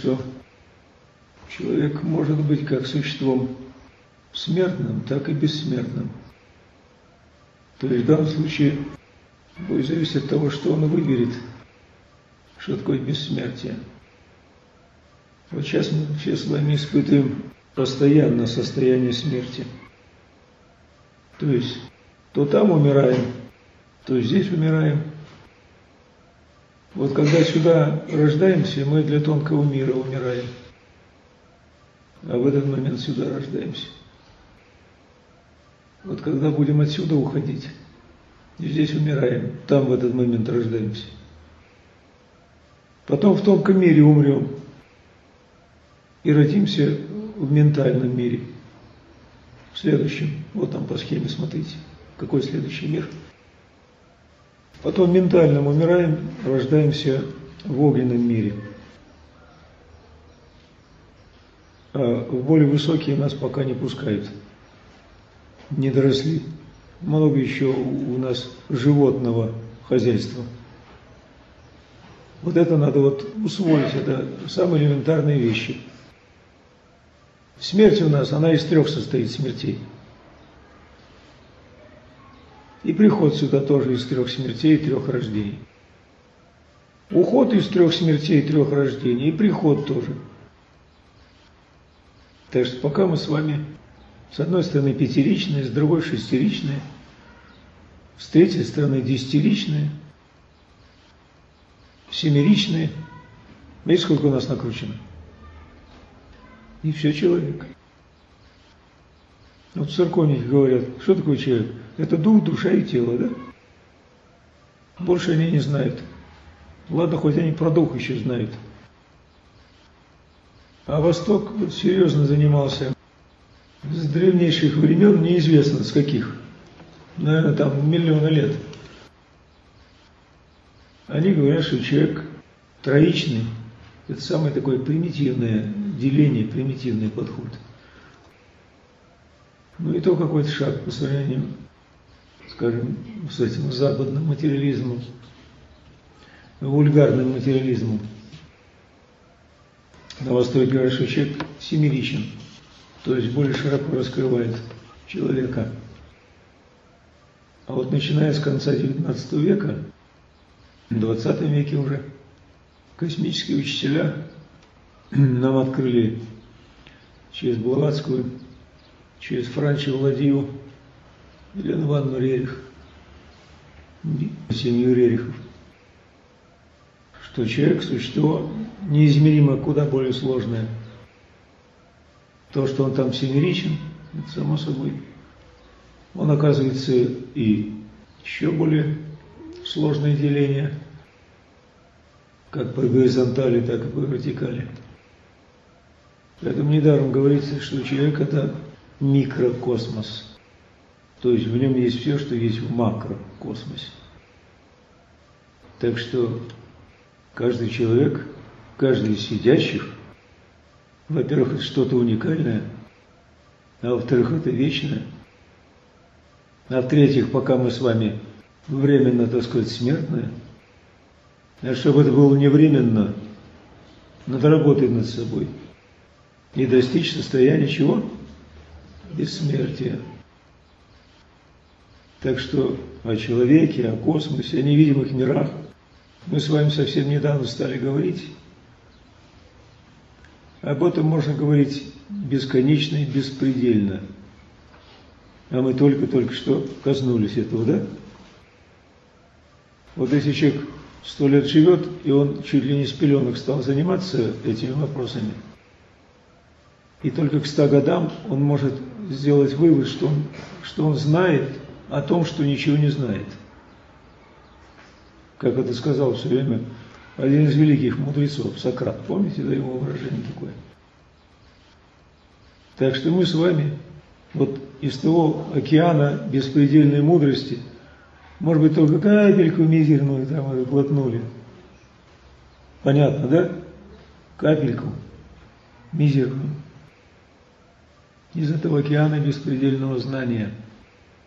что человек может быть как существом смертным, так и бессмертным. То есть в данном случае будет зависеть от того, что он выберет, что такое бессмертие. Вот сейчас мы все с вами испытываем постоянно состояние смерти. То есть то там умираем, то здесь умираем. Вот когда сюда рождаемся, мы для тонкого мира умираем. А в этот момент сюда рождаемся. Вот когда будем отсюда уходить, здесь умираем, там в этот момент рождаемся. Потом в тонком мире умрем и родимся в ментальном мире. В следующем, вот там по схеме смотрите, какой следующий мир. Потом ментальным умираем, рождаемся в огненном мире. А в более высокие нас пока не пускают. Не доросли. Много еще у нас животного хозяйства. Вот это надо вот усвоить, это самые элементарные вещи. Смерть у нас, она из 3 состоит смертей. И приход сюда тоже из 3 смертей и 3 рождений. Уход из 3 смертей и 3 рождений, и приход тоже. Так что пока мы с вами, с одной стороны, 5-ричные, с другой 6-ричные, с третьей стороны 10-ричные, 7-ричные. Видите, сколько у нас накручено? И все человек. Вот церковники говорят, что такое человек? Это дух, душа и тело, да? Больше они не знают. Ладно, хоть они про дух еще знают. А Восток серьезно занимался с древнейших времен, неизвестно с каких. Наверное, там миллионы лет. Они говорят, что человек троичный. Это самое такое примитивное деление, примитивный подход. Ну и то какой-то шаг по сравнению, скажем, с этим западным материализмом, вульгарным материализмом. На Востоке говорят, что человек 7-ричен, то есть более широко раскрывает человека. А вот начиная с конца XIX века, в XX веке уже, космические учителя нам открыли через Блаватскую, через Франчо Владию, Елену Ивановну Рерих, семью Рерихов, что человек – существо неизмеримо куда более сложное. То, что он там 7-ричен, это само собой. Он, оказывается, и еще более сложное деление, как по горизонтали, так и по вертикали. Поэтому недаром говорится, что человек – это микрокосмос. То есть в нем есть все, что есть в макрокосмосе. Так что каждый человек, каждый из сидящих, во-первых, это что-то уникальное, а во-вторых, это вечное. А в-третьих, пока мы с вами временно, так сказать, смертные, а чтобы это было не временно, надо работать над собой и достичь состояния чего? Бессмертия. Так что о человеке, о космосе, о невидимых мирах мы с вами совсем недавно стали говорить. Об этом можно говорить бесконечно и беспредельно. А мы только что коснулись этого, да? Вот если человек 100 лет живет, и он чуть ли не с пеленок стал заниматься этими вопросами, и только к 100 годам он может сделать вывод, что он знает о том, что ничего не знает. Как это сказал все время один из великих мудрецов, Сократ. Помните, да, его выражение такое? Так что мы с вами вот из того океана беспредельной мудрости, может быть, только капельку мизерную там глотнули. Понятно, да? Капельку мизерную из этого океана беспредельного знания.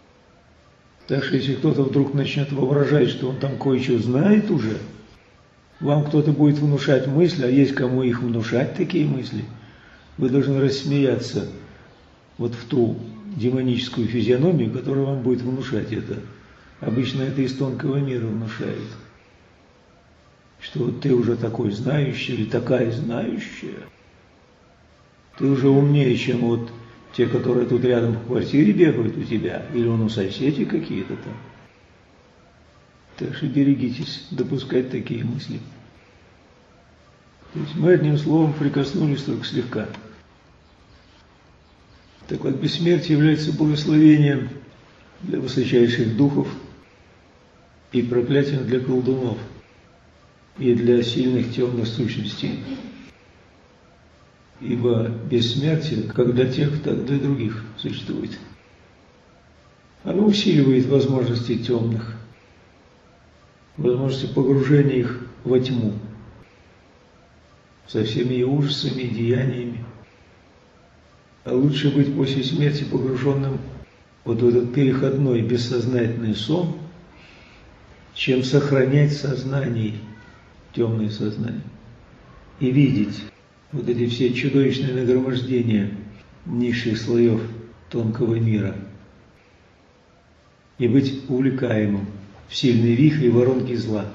Так что если кто-то вдруг начнет воображать, что он там кое-что знает уже, вам кто-то будет внушать мысли, а есть кому их внушать, такие мысли, вы должны рассмеяться вот в ту демоническую физиономию, которая вам будет внушать это. Обычно это из тонкого мира внушает, что вот ты уже такой знающий или такая знающая, ты уже умнее, чем вот те, которые тут рядом в квартире бегают у тебя, или у соседей какие-то там. Так что берегитесь допускать такие мысли. То есть мы одним словом прикоснулись только слегка. Так вот, бессмертие является благословением для высочайших духов и проклятием для колдунов и для сильных темных сущностей. Ибо бессмертие как для тех, так и для других существует. Оно усиливает возможности темных, возможности погружения их во тьму, со всеми ее ужасами и деяниями. А лучше быть после смерти погруженным вот в этот переходной бессознательный сон, чем сохранять сознание, темное сознание, и видеть вот эти все чудовищные нагромождения низших слоев тонкого мира и быть увлекаемым в сильные вихри и воронки зла.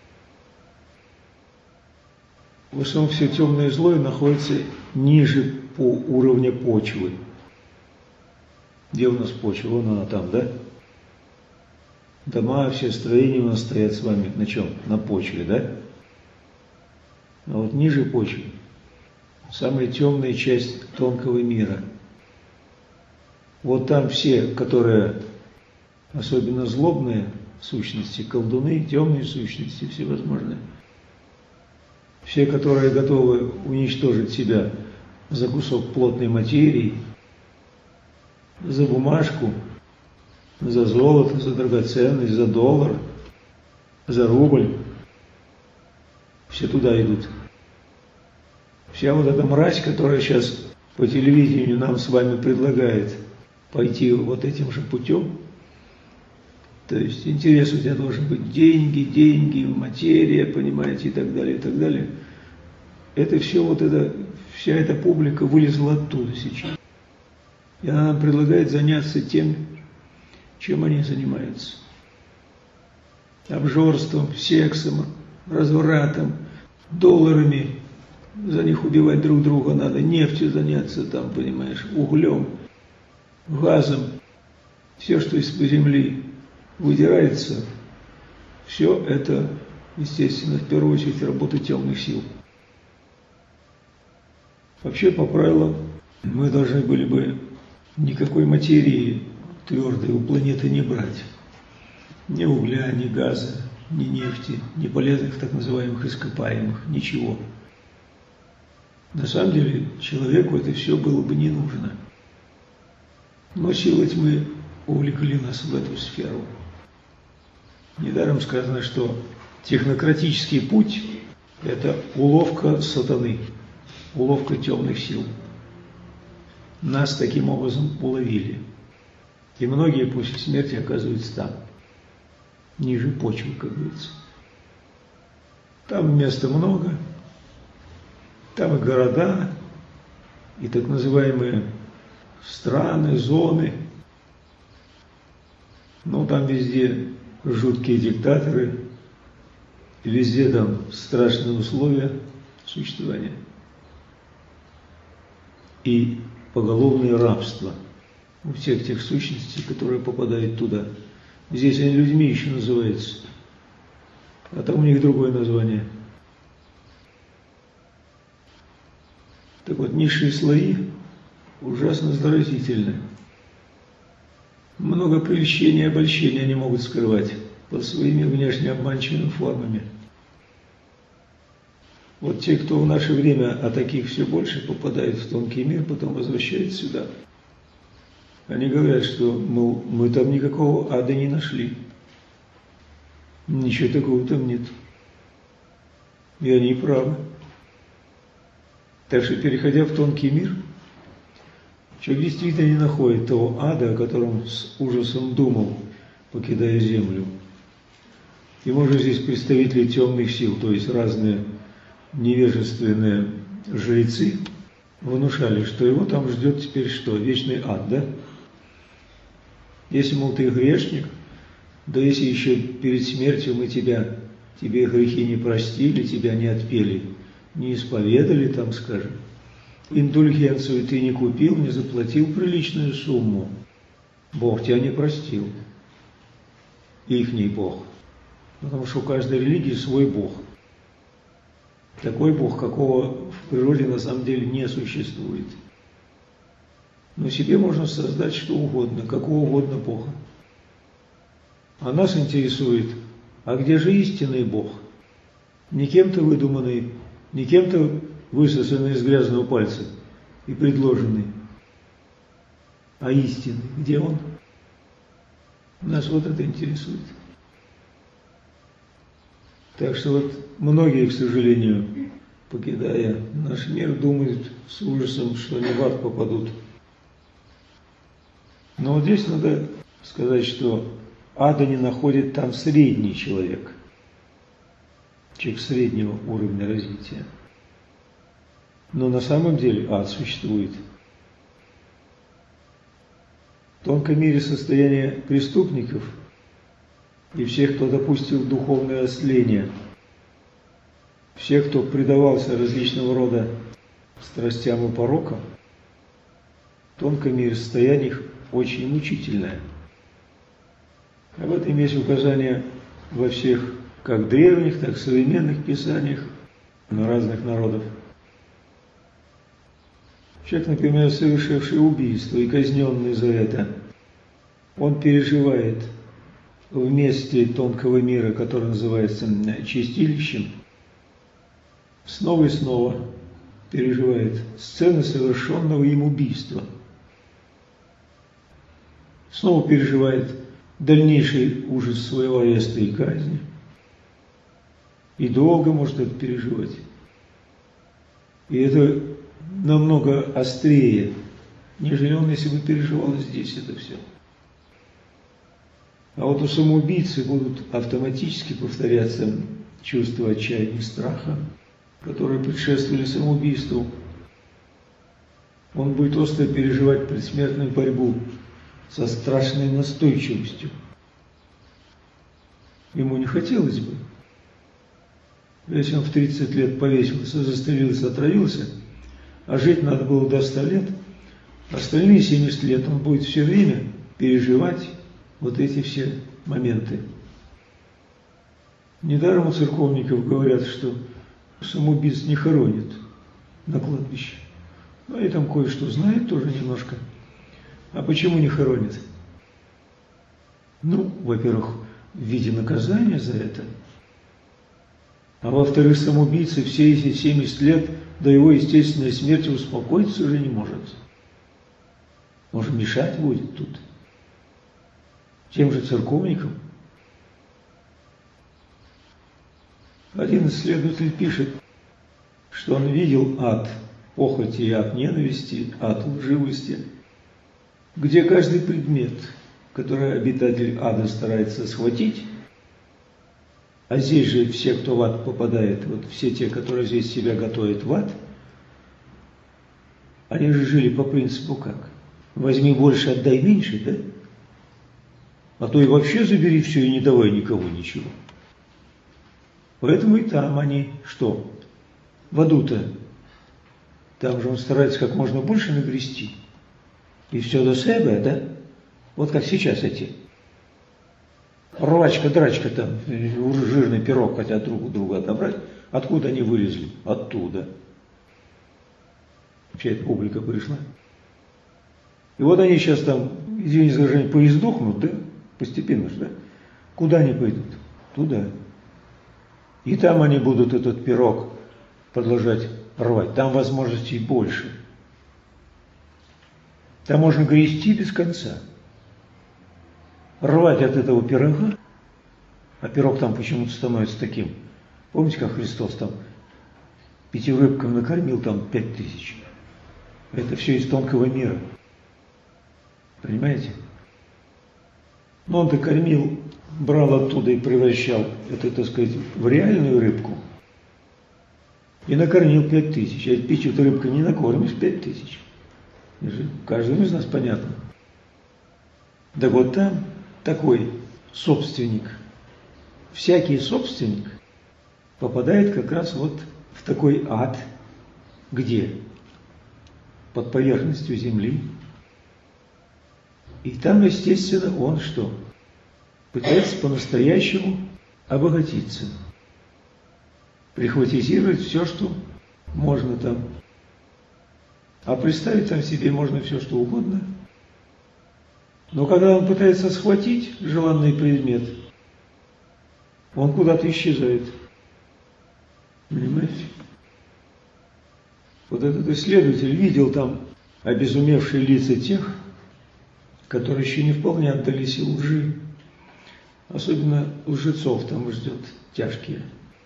В основном все темное и злое находится ниже по уровню почвы. Где у нас почва? Вон она там, да? Дома, все строения у нас стоят с вами на чем? На почве, да? А вот ниже почвы самая темная часть тонкого мира. Вот там все, которые особенно злобные сущности, колдуны, темные сущности всевозможные, все, которые готовы уничтожить себя за кусок плотной материи, за бумажку, за золото, за драгоценность, за доллар, за рубль, все туда идут. Вся вот эта мразь, которая сейчас по телевидению нам с вами предлагает пойти вот этим же путем, то есть интерес у тебя должен быть деньги, материя, понимаете, и так далее, и так далее. Это все вот это, вся эта публика вылезла оттуда сейчас. И она нам предлагает заняться тем, чем они занимаются. Обжорством, сексом, развратом, долларами. За них убивать друг друга надо, нефтью заняться там, понимаешь, углем, газом. Все, что из-под земли выдирается, все это, естественно, в первую очередь работа темных сил. Вообще, по правилам, мы должны были бы никакой материи твердой у планеты не брать. Ни угля, ни газа, ни нефти, ни полезных так называемых ископаемых, ничего. На самом деле, человеку это все было бы не нужно. Но силы тьмы увлекли нас в эту сферу. Недаром сказано, что технократический путь – это уловка сатаны, уловка темных сил. Нас таким образом уловили. И многие после смерти оказываются там, ниже почвы, как говорится. Там места много, там и города, и так называемые страны, зоны. Но там везде жуткие диктаторы, везде там страшные условия существования. И поголовное рабство у всех тех сущностей, которые попадают туда. Здесь они людьми еще называются, а там у них другое название. Так вот, низшие слои ужасно заразительны. Много прельщения и обольщения они могут скрывать под своими внешне обманчивыми формами. Вот те, кто в наше время, а таких все больше, попадают в тонкий мир, потом возвращаются сюда. Они говорят, что, мол, мы там никакого ада не нашли. Ничего такого там нет. И они правы. Так что, переходя в тонкий мир, человек действительно не находит того ада, о котором с ужасом думал, покидая землю. И, может, здесь представители темных сил, то есть разные невежественные жрецы, внушали, что его там ждет теперь что? Вечный ад, да? Если, мол, ты грешник, да если еще перед смертью мы тебе грехи не простили, тебя не отпели, не исповедали, там, скажем, индульгенцию ты не купил, не заплатил приличную сумму, Бог тебя не простил. Ихний Бог. Потому что у каждой религии свой Бог. Такой Бог, какого в природе на самом деле не существует. Но себе можно создать что угодно, какого угодно Бога. А нас интересует, а где же истинный Бог? Не кем-то выдуманный, не кем-то высосанный из грязного пальца и предложенный, а истинный. Где Он? Нас вот это интересует. Так что вот многие, к сожалению, покидая наш мир, думают с ужасом, что они в ад попадут. Но вот здесь надо сказать, что ада не находит там средний человек среднего уровня развития. Но на самом деле ад существует. В тонком мире состояние преступников и всех, кто допустил духовное осление, всех, кто предавался различного рода страстям и порокам, в тонком мире состояние их очень мучительное. Об этом есть указания во всех, как древних, так и современных писаниях разных народов. Человек, например, совершивший убийство и казненный за это, он переживает в месте тонкого мира, который называется чистилищем, снова и снова переживает сцены совершенного им убийства. Снова переживает дальнейший ужас своего ареста и казни. И долго может это переживать. И это намного острее, нежели он, если бы переживал здесь это все. А вот у самоубийцы будут автоматически повторяться чувства отчаяния и страха, которые предшествовали самоубийству. Он будет остро переживать предсмертную борьбу со страшной настойчивостью. Ему не хотелось бы. Если он в 30 лет повесился, застрелился, отравился, а жить надо было до 100 лет, остальные 70 лет он будет все время переживать вот эти все моменты. Недаром у церковников говорят, что самоубийц не хоронят на кладбище. Ну, они там кое-что знают тоже немножко. А почему не хоронят? Ну, во-первых, в виде наказания за это. А во-вторых, самоубийца все эти 70 лет до его естественной смерти успокоиться уже не может. Может, мешать будет тут. Тем же церковникам. Один исследователь пишет, что он видел ад похоти и ад ненависти, ад лживости, где каждый предмет, который обитатель ада старается схватить, а здесь же все, кто в ад попадает, вот все те, которые здесь себя готовят в ад, они же жили по принципу как? Возьми больше, отдай меньше, да? А то и вообще забери все и не давай никому ничего. Поэтому и там они что? В аду-то. Там же он старается как можно больше нагрести. И все до себя, да? Вот как сейчас эти. Рвачка-драчка там, жирный пирог хотят друг у друга отобрать. Откуда они вылезли? Оттуда. Вся эта публика пришла. И вот они сейчас там, извините за выражение, поиздохнут, да? Постепенно же, да? Куда они пойдут? Туда. И там они будут этот пирог продолжать рвать. Там возможностей больше. Там можно грести без конца. Рвать от этого пирога, а пирог там почему-то становится таким. Помните, как Христос там 5 рыбкам накормил там 5000? Это все из тонкого мира. Понимаете? Но он-то кормил брал оттуда и превращал это, так сказать, в реальную рыбку и накормил 5000. А ведь печью-то рыбкой не накормишь 5000. Это же каждому из нас понятно. Да вот там такой собственник, всякий собственник попадает как раз вот в такой ад, где? Под поверхностью земли. И там, естественно, он что? Пытается по-настоящему обогатиться. Прихватизировать все, что можно там. А представить там себе можно все, что угодно. Но когда он пытается схватить желанный предмет, он куда-то исчезает. Понимаете? Вот этот исследователь видел там обезумевшие лица тех, которые еще не вполне отдались лжи. Особенно лжецов там ждет тяжкие.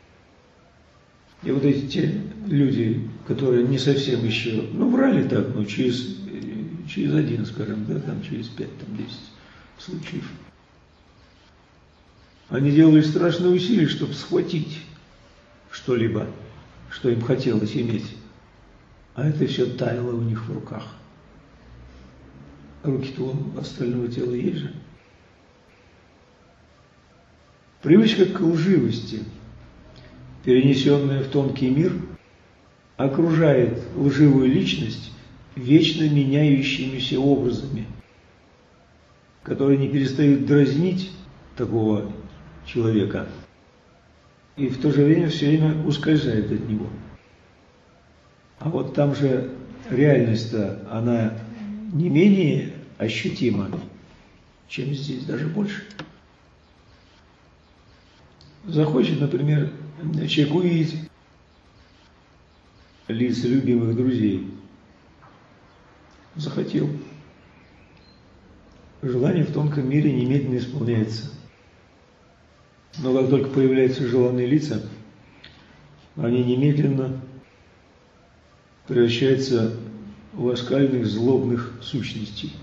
И вот эти те люди, которые не совсем еще, врали так, через один, скажем, да, там через 5, там 10 случаев. Они делали страшные усилия, чтобы схватить что-либо, что им хотелось иметь. А это все таяло у них в руках. Руки-то у остального тела есть же. Привычка к лживости, перенесенная в тонкий мир, окружает лживую личность вечно меняющимися образами, которые не перестают дразнить такого человека и в то же время все время ускользает от него. А вот там же реальность-то, она не менее ощутима, чем здесь, даже больше. Захочет, например, человек увидеть лица любимых друзей. Захотел. Желание в тонком мире немедленно исполняется. Но как только появляются желанные лица, они немедленно превращаются в оскальных злобных сущностей.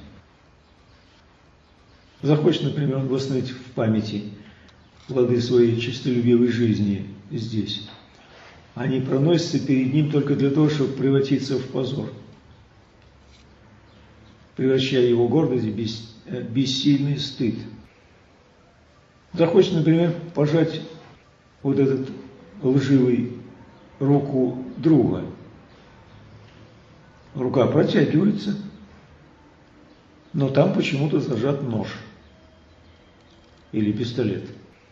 Захочет, например, он восстановить в памяти плоды своей честолюбивой жизни здесь. Они проносятся перед ним только для того, чтобы превратиться в позор, превращая его гордость в бессильный стыд. Захочет, например, пожать вот этот лживый руку друга. Рука протягивается, но там почему-то зажат нож или пистолет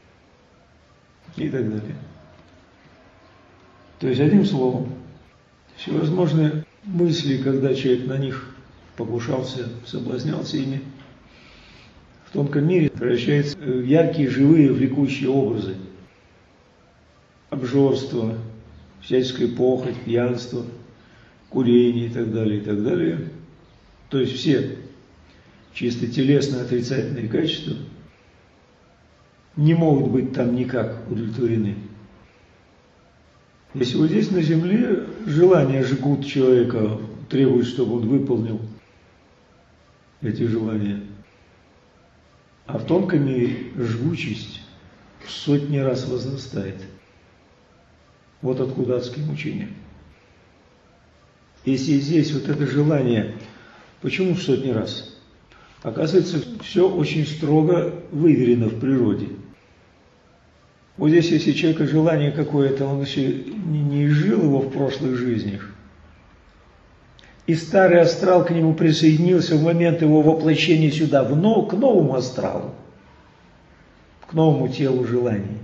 и так далее. То есть, одним словом, всевозможные мысли, когда человек на них покушался, соблазнялся ими, в тонком мире превращаются в яркие, живые, влекущие образы. Обжорство, всяческая похоть, пьянство, курение и так далее, и так далее. То есть все чисто телесные отрицательные качества не могут быть там никак удовлетворены. Если вот здесь на земле желания жгут человека, требуют, чтобы он выполнил эти желания, а в тонком мире жгучесть в сотни раз возрастает. Вот откуда адские мучения. Если здесь вот это желание, почему в сотни раз? Оказывается, все очень строго выверено в природе. Вот здесь, если у человека желание какое-то, он еще не изжил его в прошлых жизнях, и старый астрал к нему присоединился в момент его воплощения сюда, к новому астралу, к новому телу желаний.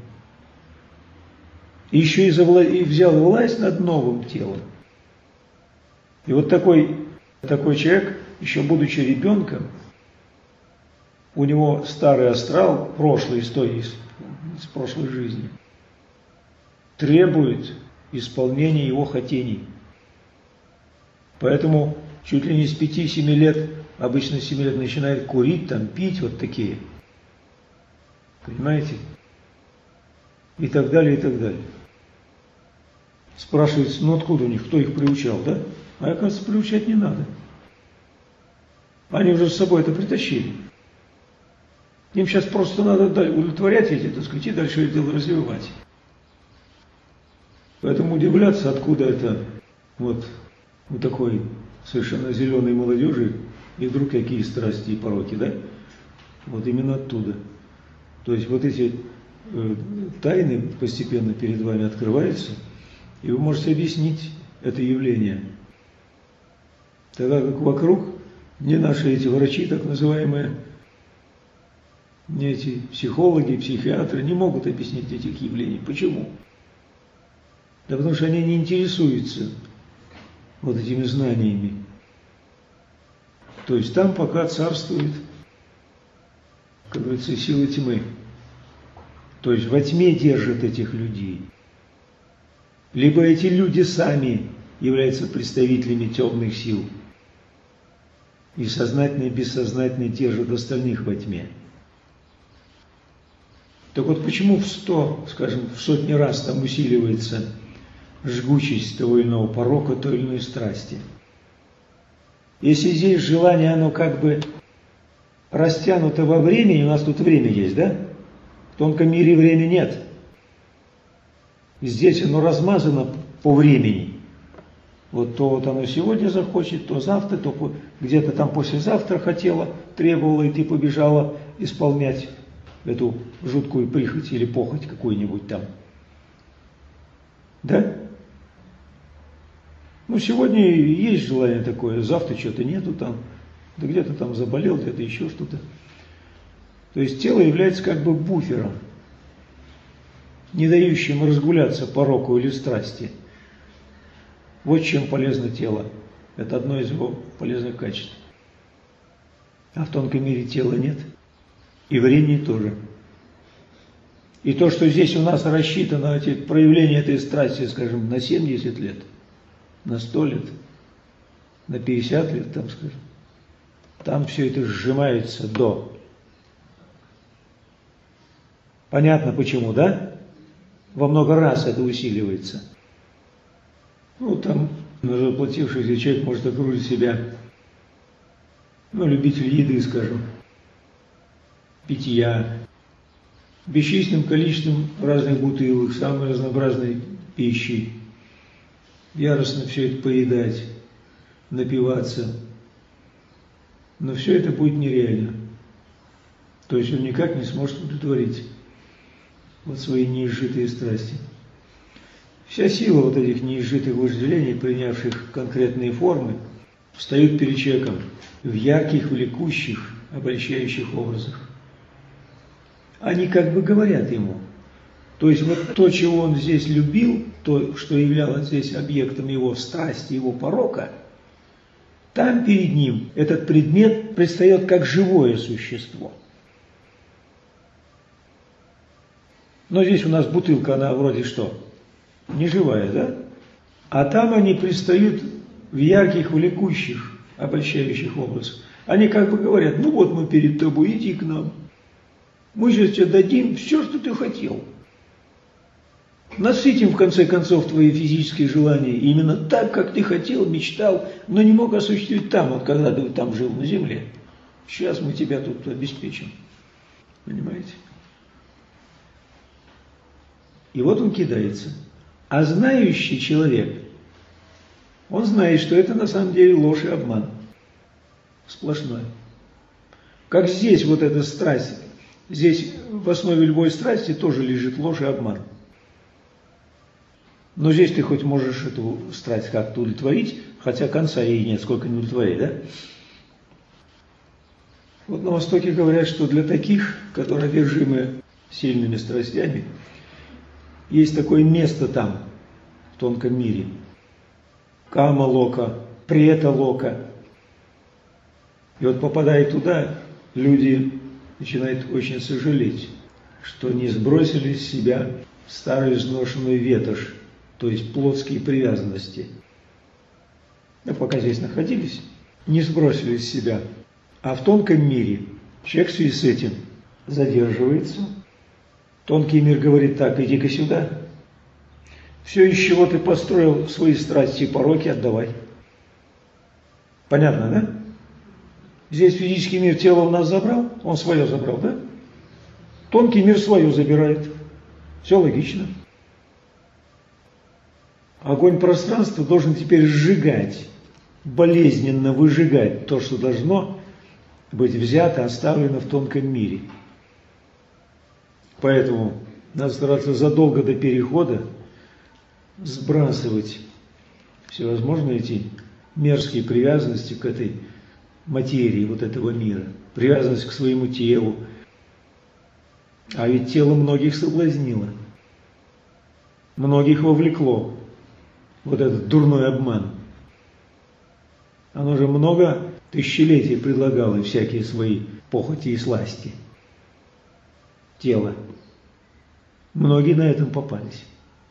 И еще и взял власть над новым телом. И вот такой человек, еще будучи ребенком, у него старый астрал, прошлый, из прошлой жизни, требует исполнения его хотений. Поэтому чуть ли не с 5-7 лет, обычно с 7 лет начинает курить, там, пить, вот такие. Понимаете? И так далее, и так далее. Спрашивается, откуда у них, кто их приучал, да? А оказывается, приучать не надо. Они уже с собой это притащили. Им сейчас просто надо удовлетворять эти, так сказать, и дальше это дело развивать. Поэтому удивляться, откуда это вот у такой совершенно зеленой молодежи и вдруг какие страсти и пороки, да? Вот именно оттуда. То есть вот эти тайны постепенно перед вами открываются, и вы можете объяснить это явление. Тогда как вокруг не наши эти врачи, так называемые, не эти психологи, психиатры не могут объяснить этих явлений. Почему? Да потому что они не интересуются вот этими знаниями. То есть там пока царствует, как говорится, сила тьмы. То есть во тьме держат этих людей. Либо эти люди сами являются представителями темных сил. И сознательно и бессознательно держат остальных во тьме. Так вот почему в сотни раз там усиливается жгучесть того или иного порока, той или иной страсти? Если здесь желание, оно как бы растянуто во времени, у нас тут время есть, да? В тонком мире времени нет. Здесь оно размазано по времени. Вот то вот оно сегодня захочет, то завтра, то где-то там послезавтра хотела, требовала, и ты побежала исполнять эту жуткую прихоть или похоть какую-нибудь там. Да? Ну, сегодня есть желание такое, завтра что-то нету там, да где-то там заболел, где-то еще что-то. То есть тело является как бы буфером, не дающим разгуляться пороку или страсти. Вот чем полезно тело. Это одно из его полезных качеств. А в тонком мире тела нет. И времени тоже. И то, что здесь у нас рассчитано, эти проявления этой страсти, скажем, на 70 лет, на 100 лет, на 50 лет, там, скажем, там все это сжимается до. Понятно почему, да? Во много раз это усиливается. Ну, там заплатившийся человек может окружить себя, ну, любитель еды, скажем, питья, бесчисленным количеством разных бутылок, самой разнообразной пищи, яростно все это поедать, напиваться. Но все это будет нереально. То есть он никак не сможет удовлетворить вот свои неизжитые страсти. Вся сила вот этих неизжитых вожделений, принявших конкретные формы, встают перед человеком в ярких, влекущих, обольщающих образах. Они как бы говорят ему. То есть вот то, чего он здесь любил, то, что являлось здесь объектом его страсти, его порока, там перед ним этот предмет предстает как живое существо. Но здесь у нас бутылка, она вроде что? Неживая, да? А там они предстают в ярких, влекущих, обольщающих образах. Они как бы говорят, ну вот мы перед тобой, иди к нам. Мы сейчас тебе дадим все, что ты хотел. Насытим, в конце концов, твои физические желания именно так, как ты хотел, мечтал, но не мог осуществить там, вот когда ты там жил на земле. Сейчас мы тебя тут обеспечим. Понимаете? И вот он кидается. А знающий человек, он знает, что это на самом деле ложь и обман. Сплошной. Как здесь вот эта страсть, здесь в основе любой страсти тоже лежит ложь и обман. Но здесь ты хоть можешь эту страсть как-то удовлетворить, хотя конца ей нет, сколько не удовлетворить, да? Вот на Востоке говорят, что для таких, которые одержимы сильными страстями, есть такое место там, в тонком мире. Кама-лока, прета-лока. И вот попадая туда, люди начинают очень сожалеть, что не сбросили с себя старую изношенную ветошь, то есть плотские привязанности. Но пока здесь находились, не сбросили с себя. А в тонком мире человек в связи с этим задерживается. Тонкий мир говорит так, иди-ка сюда. Все, из чего ты построил свои страсти и пороки, отдавай. Понятно, да? Здесь физический мир тело у нас забрал, он свое забрал, да? Тонкий мир свое забирает. Все логично. Огонь пространства должен теперь сжигать, болезненно выжигать то, что должно быть взято, оставлено в тонком мире. Поэтому надо стараться задолго до перехода сбрасывать всевозможные эти мерзкие привязанности к этой материи вот этого мира, привязанность к своему телу. А ведь тело многих соблазнило, многих вовлекло вот этот дурной обман. Оно же много тысячелетий предлагало всякие свои похоти и сласти. Тело. Многие на этом попались.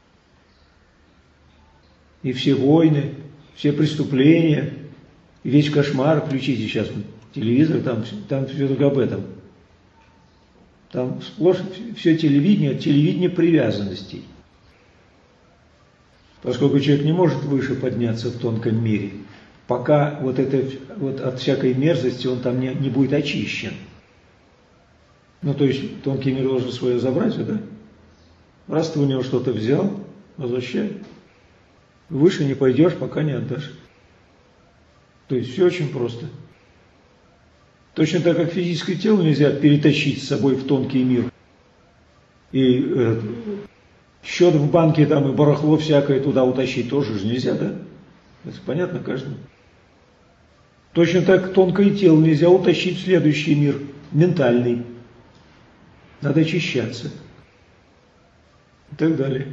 И все войны, все преступления, и весь кошмар, включите сейчас телевизор, там все только об этом. Там сплошь все телевидение привязанностей. Поскольку человек не может выше подняться в тонком мире, пока вот от всякой мерзости он там не будет очищен. Ну, то есть тонкий мир должен свое забрать, да? Раз ты у него что-то взял, возвращай. Выше не пойдешь, пока не отдашь. То есть все очень просто. Точно так, как физическое тело нельзя перетащить с собой в тонкий мир. И счет в банке там и барахло всякое туда утащить тоже же нельзя, да? Это понятно каждому. Точно так тонкое тело нельзя утащить в следующий мир, ментальный. Надо очищаться. И так далее.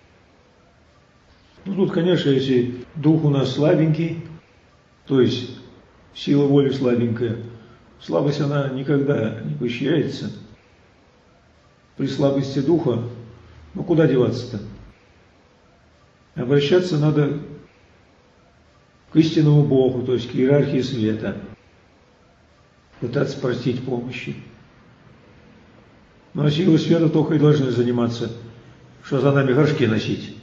Ну тут, конечно, если дух у нас слабенький, то есть сила воли слабенькая, слабость она никогда не поощряется. При слабости духа, ну куда деваться-то? Обращаться надо к истинному Богу, то есть к иерархии света. Пытаться просить помощи. Но силы света только и должны заниматься, что за нами горшки носить.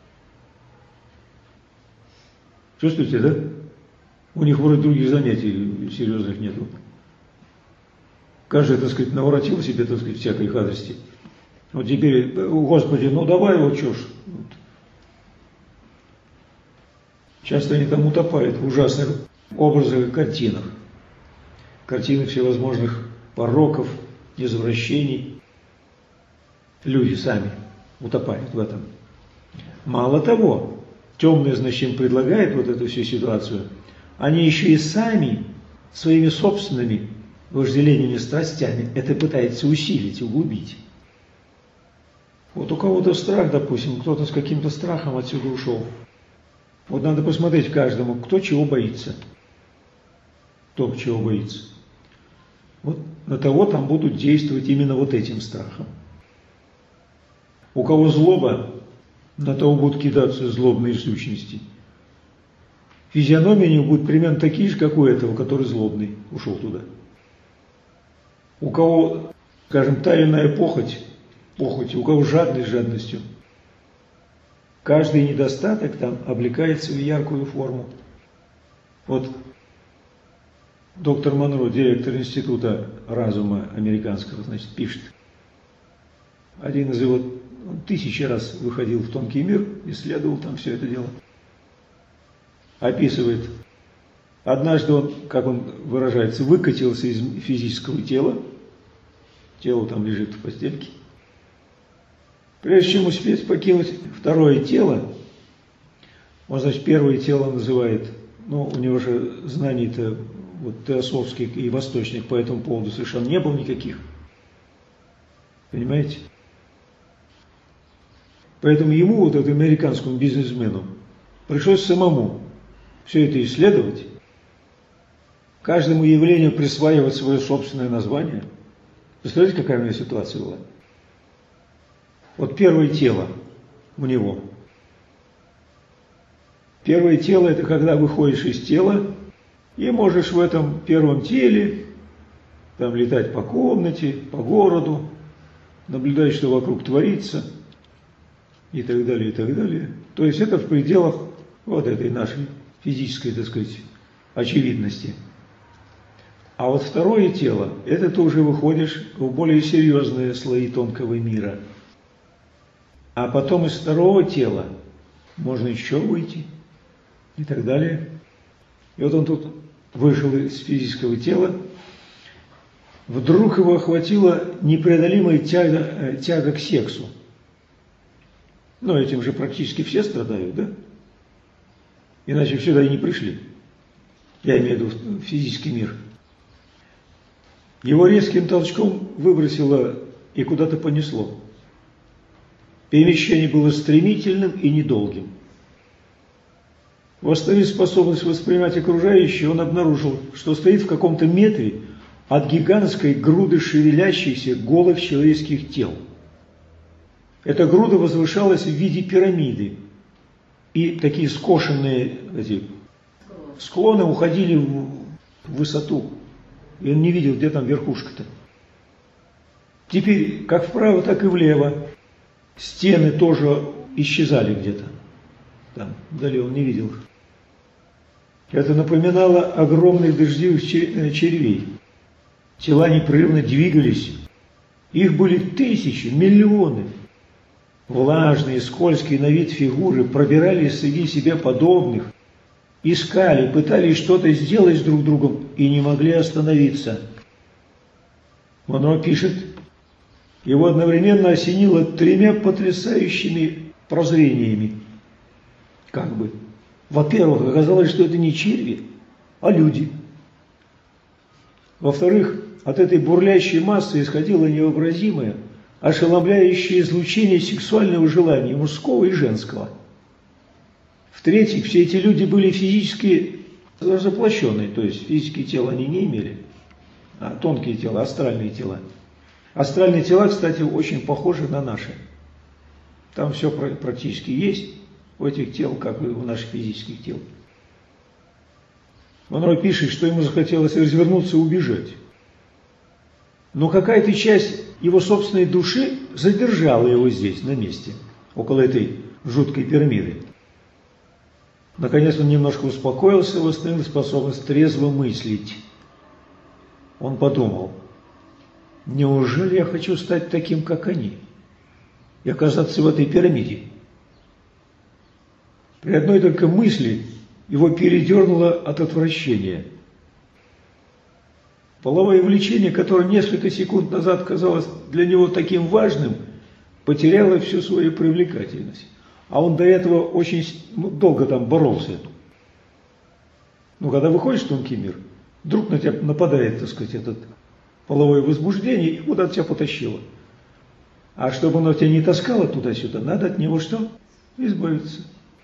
Чувствуете, да? У них вроде других занятий серьезных нету. Каждый, так сказать, наворотил себе, так сказать, всякой гадости. Вот теперь, Господи, ну давай вот что ж. Вот. Часто они там утопают в ужасных образах и картинах. Картины всевозможных пороков, извращений. Люди сами утопают в этом. Мало того, темные, значит, им предлагают вот эту всю ситуацию, они еще и сами своими собственными вожделениями, страстями это пытаются усилить, углубить. Вот у кого-то страх, допустим, кто-то с каким-то страхом отсюда ушел. Вот надо посмотреть каждому, кто чего боится. Кто чего боится. Вот на того там будут действовать именно вот этим страхом. У кого злоба, на того будут кидаться злобные сущности. Физиономии у него будут примерно такие же, как у этого, который злобный, ушел туда. У кого, скажем, тайная похоть, у кого жадность жадностью. Каждый недостаток там облекается в яркую форму. Вот доктор Монро, директор Института разума американского, значит, пишет. Один из его, он 1000 раз выходил в тонкий мир, исследовал там все это дело. Описывает. Однажды он, как он выражается, выкатился из физического тела. Тело там лежит в постельке. Прежде чем успеть покинуть второе тело, он, значит, первое тело называет, ну, у него же знаний-то вот теософских и восточных по этому поводу совершенно не было никаких. Понимаете? Поэтому ему, вот этому американскому бизнесмену, пришлось самому все это исследовать, каждому явлению присваивать свое собственное название. Представляете, какая у меня ситуация была? Вот первое тело у него. Первое тело – это когда выходишь из тела и можешь в этом первом теле там летать по комнате, по городу, наблюдать, что вокруг творится и так далее, и так далее. То есть это в пределах вот этой нашей физической, так сказать, очевидности. А вот второе тело, это ты уже выходишь в более серьезные слои тонкого мира. А потом из второго тела можно еще выйти и так далее. И вот он тут вышел из физического тела. Вдруг его охватила непреодолимая тяга к сексу. Но этим же практически все страдают, да? Иначе сюда и не пришли. Я имею в виду физический мир. Его резким толчком выбросило и куда-то понесло. Перемещение было стремительным и недолгим. Восстановив способность воспринимать окружающее, он обнаружил, что стоит в каком-то метре от гигантской груды шевелящихся голых человеческих тел. Эта груда возвышалась в виде пирамиды, и такие скошенные склоны уходили в высоту, и он не видел, где там верхушка-то. Теперь, как вправо, так и влево, стены тоже исчезали где-то. Там, вдали он не видел. Это напоминало огромных дождевых червей. Тела непрерывно двигались. Их были тысячи, миллионы. Влажные, скользкие на вид фигуры пробирались среди себе подобных, искали, пытались что-то сделать с друг другом и не могли остановиться. Монро пишет, его одновременно осенило 3 потрясающими прозрениями. Как бы. Во-первых, оказалось, что это не черви, а люди. Во-вторых, от этой бурлящей массы исходило невообразимое, ошеломляющее излучение сексуального желания мужского и женского. В-третьих, все эти люди были физически разоплощенные, то есть физические тела они не имели, а тонкие тела, астральные тела. Астральные тела, кстати, очень похожи на наши. Там все практически есть у этих тел, как и у наших физических тел. Монро пишет, что ему захотелось развернуться и убежать. Но какая-то часть его собственной души задержала его здесь, на месте, около этой жуткой пирамиды. Наконец он немножко успокоился, восстановил способность трезво мыслить. Он подумал, неужели я хочу стать таким, как они, и оказаться в этой пирамиде? При одной только мысли его передернуло от отвращения. Половое влечение, которое несколько секунд назад казалось для него таким важным, потеряло всю свою привлекательность. А он до этого очень долго там боролся. Ну, когда выходишь в тонкий мир, вдруг на тебя нападает, так сказать, это половое возбуждение, и куда-то тебя потащило. А чтобы оно тебя не таскало туда-сюда, надо от него что? Избавиться.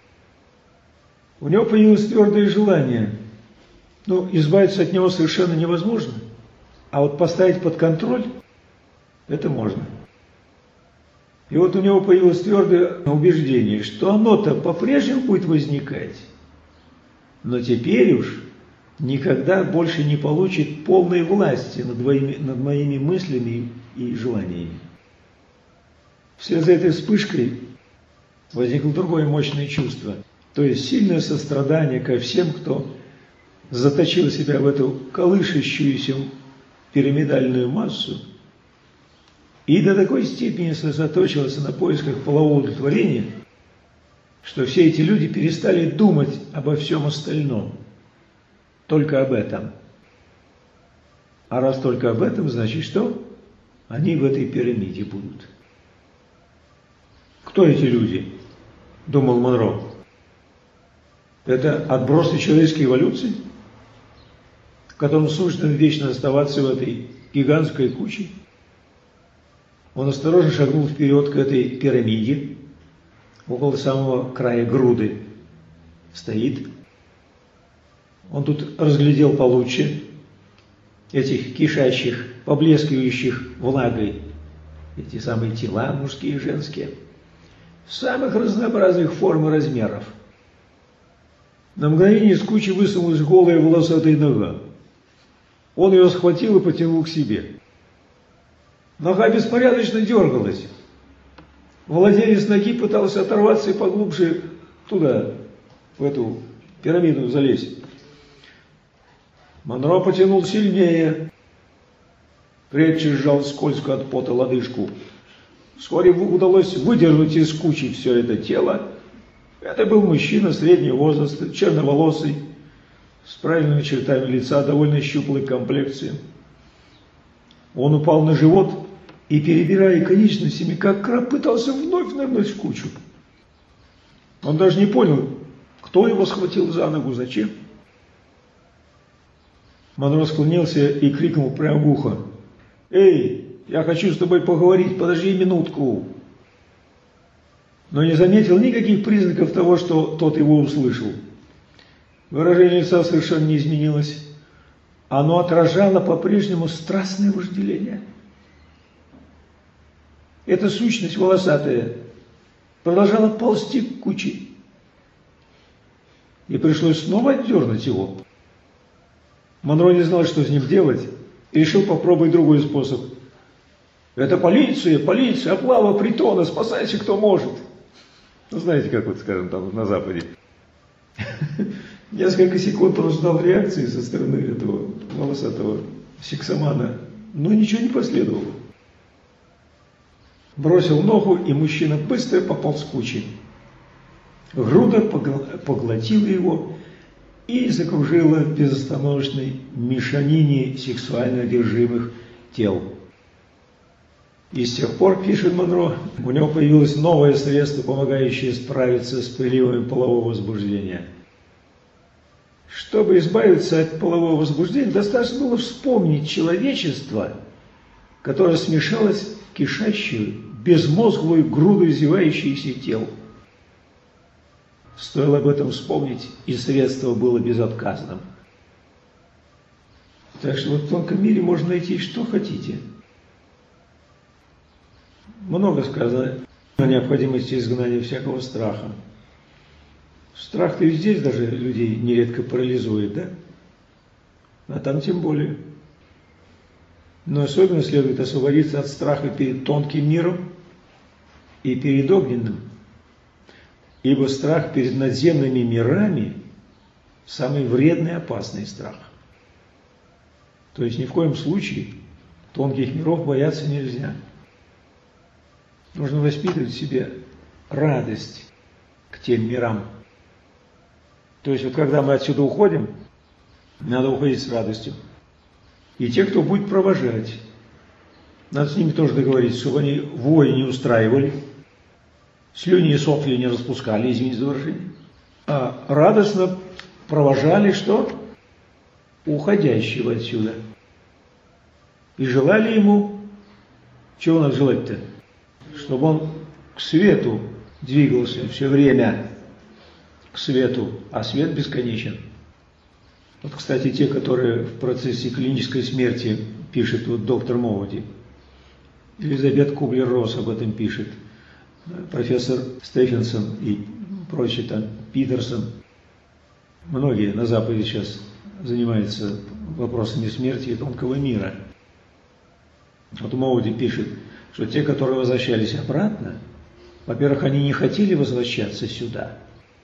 У него появилось твердое желание. Ну, избавиться от него совершенно невозможно. А вот поставить под контроль, это можно. И вот у него появилось твердое убеждение, что оно-то по-прежнему будет возникать, но теперь уж никогда больше не получит полной власти над моими мыслями и желаниями. Вслед за этой вспышкой возникло другое мощное чувство, то есть сильное сострадание ко всем, кто заточил себя в эту колышащуюся пирамидальную массу и до такой степени сосредоточился на поисках полового удовлетворения, что все эти люди перестали думать обо всем остальном, только об этом. А раз только об этом, значит что? Они в этой пирамиде будут. Кто эти люди? Думал Монро. Это отбросы человеческой эволюции, которым суждено вечно оставаться в этой гигантской куче? Он осторожно шагнул вперед к этой пирамиде, около самого края груды стоит. Он тут разглядел получше этих кишащих, поблескивающих влагой, эти самые тела мужские и женские, самых разнообразных форм и размеров. На мгновение из кучи высунулась голая волосатая нога. Он ее схватил и потянул к себе. Нога беспорядочно дергалась. Владелец ноги пытался оторваться и поглубже туда, в эту пирамиду залезть. Монро потянул сильнее, крепче сжал скользкую от пота лодыжку. Вскоре удалось выдернуть из кучи все это тело. Это был мужчина среднего возраста, черноволосый, с правильными чертами лица, довольно щуплой комплекции. Он упал на живот и, перебирая конечностями, как краб, пытался вновь нырнуть в кучу. Он даже не понял, кто его схватил за ногу, зачем. Монро склонился и крикнул прямо в ухо: «Эй, я хочу с тобой поговорить, подожди минутку!» Но не заметил никаких признаков того, что тот его услышал. Выражение лица совершенно не изменилось. Оно отражало по-прежнему страстное вожделение. Эта сущность волосатая продолжала ползти к куче. И пришлось снова отдернуть его. Монро не знал, что с ним делать, и решил попробовать другой способ. «Это полиция, полиция, облава притона, спасайся, кто может!» Ну, знаете, как вот, скажем, там на Западе. Несколько секунд он ждал реакции со стороны этого волосатого сексомана, но ничего не последовало. Бросил ногу, и мужчина быстро пополз к куче. Груда поглотила его и закружила в безостановочной мешанине сексуально одержимых тел. И с тех пор, пишет Монро, у него появилось новое средство, помогающее справиться с приливами полового возбуждения. Чтобы избавиться от полового возбуждения, достаточно было вспомнить человечество, которое смешалось в кишащую, безмозглую груду извивающихся тел. Стоило об этом вспомнить, и средство было безотказным. Так что вот в тонком мире можно найти что хотите. Много сказано о необходимости изгнания всякого страха. Страх-то и здесь даже людей нередко парализует, да? А там тем более. Но особенно следует освободиться от страха перед тонким миром и перед огненным. Ибо страх перед надземными мирами – самый вредный и опасный страх. То есть ни в коем случае тонких миров бояться нельзя. Нужно воспитывать в себе радость к тем мирам. То есть вот когда мы отсюда уходим, надо уходить с радостью. И те, кто будет провожать, надо с ними тоже договориться, чтобы они вой не устраивали, слюни и сопли не распускали, извините за выражение, а радостно провожали что? Уходящего отсюда. И желали ему, чего надо желать-то? Чтобы он к свету двигался все время, к свету, а свет бесконечен. Вот, кстати, те, которые в процессе клинической смерти, пишет вот доктор Моуди, Элизабет Кублер-Росс об этом пишет, профессор Стефенсон и прочие там, Питерсон, многие на Западе сейчас занимаются вопросами смерти и тонкого мира. Вот Моуди пишет, что те, которые возвращались обратно, во-первых, они не хотели возвращаться сюда,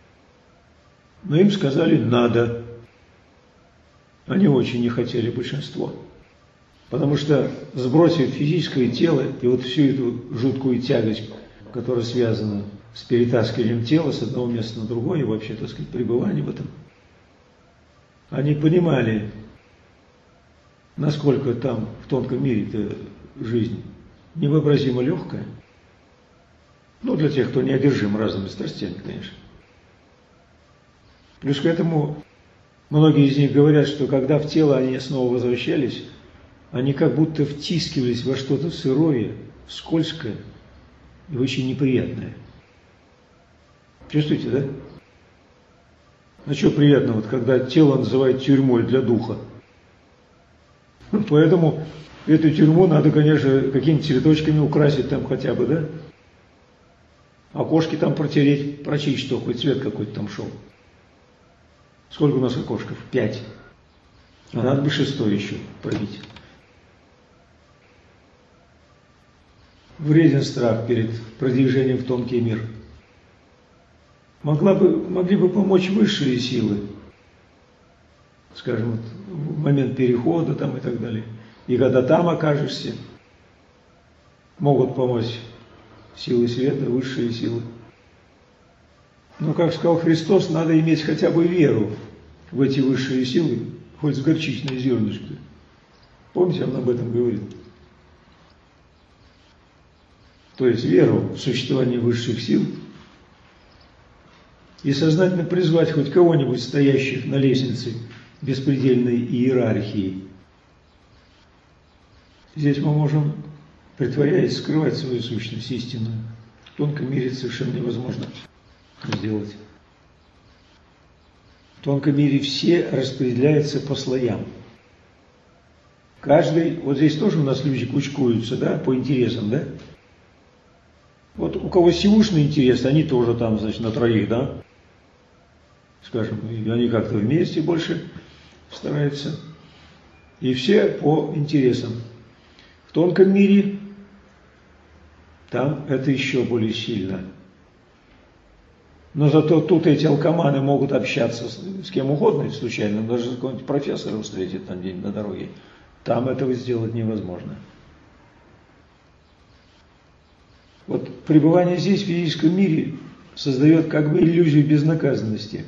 но им сказали «надо». Они очень не хотели, большинство. Потому что, сбросив физическое тело и вот всю эту жуткую тягость, которая связана с перетаскиванием тела с одного места на другое, и вообще, так сказать, пребывание в этом, они понимали, насколько там в тонком мире-то жизнь невообразимо легкая. Ну, для тех, кто не одержим разными страстями, конечно. Плюс к этому многие из них говорят, что когда в тело они снова возвращались, они как будто втискивались во что-то сырое, скользкое и очень неприятное. Чувствуете, да? Ну, что приятно, вот когда тело называют тюрьмой для духа. Поэтому эту тюрьму надо, конечно, какими-то цветочками украсить там хотя бы, да? Окошки там протереть, прочесть, что хоть цвет какой-то там шел. Сколько у нас окошков? 5. А надо бы 6 еще пробить. Вреден страх перед продвижением в тонкий мир. Могли бы помочь высшие силы. Скажем, вот в момент перехода там и так далее. И когда там окажешься, могут помочь силы света, высшие силы. Но, как сказал Христос, надо иметь хотя бы веру в эти высшие силы, хоть с горчичной зернышкой. Помните, он об этом говорит? То есть веру в существование высших сил и сознательно призвать хоть кого-нибудь, стоящих на лестнице беспредельной иерархии. Здесь мы можем, притворяясь, скрывать свою сущность истинную. В тонком мире совершенно невозможно сделать. В тонком мире все распределяются по слоям. Каждый, вот здесь тоже у нас люди кучкуются, да, по интересам, да? Вот у кого сивушный интерес, они тоже там, значит, на троих, да? Скажем, и они как-то вместе больше стараются. И все по интересам. В тонком мире там это еще более сильно. Но зато тут эти алкоманы могут общаться с кем угодно, случайно, даже какого-нибудь профессора встретит там день на дороге. Там этого сделать невозможно. Вот пребывание здесь, в физическом мире, создает как бы иллюзию безнаказанности.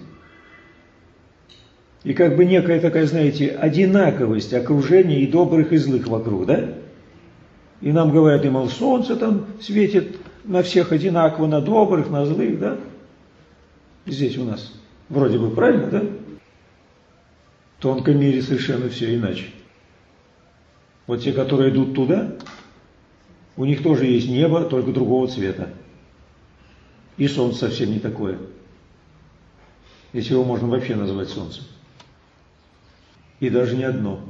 И как бы некая такая, знаете, одинаковость окружения и добрых, и злых вокруг, да? И нам говорят, и мол, солнце там светит на всех одинаково, на добрых, на злых, да? Здесь у нас вроде бы правильно, да? В тонком мире совершенно все иначе. Вот те, которые идут туда, у них тоже есть небо, только другого цвета. И солнце совсем не такое. Если его можно вообще назвать солнцем. И даже не одно.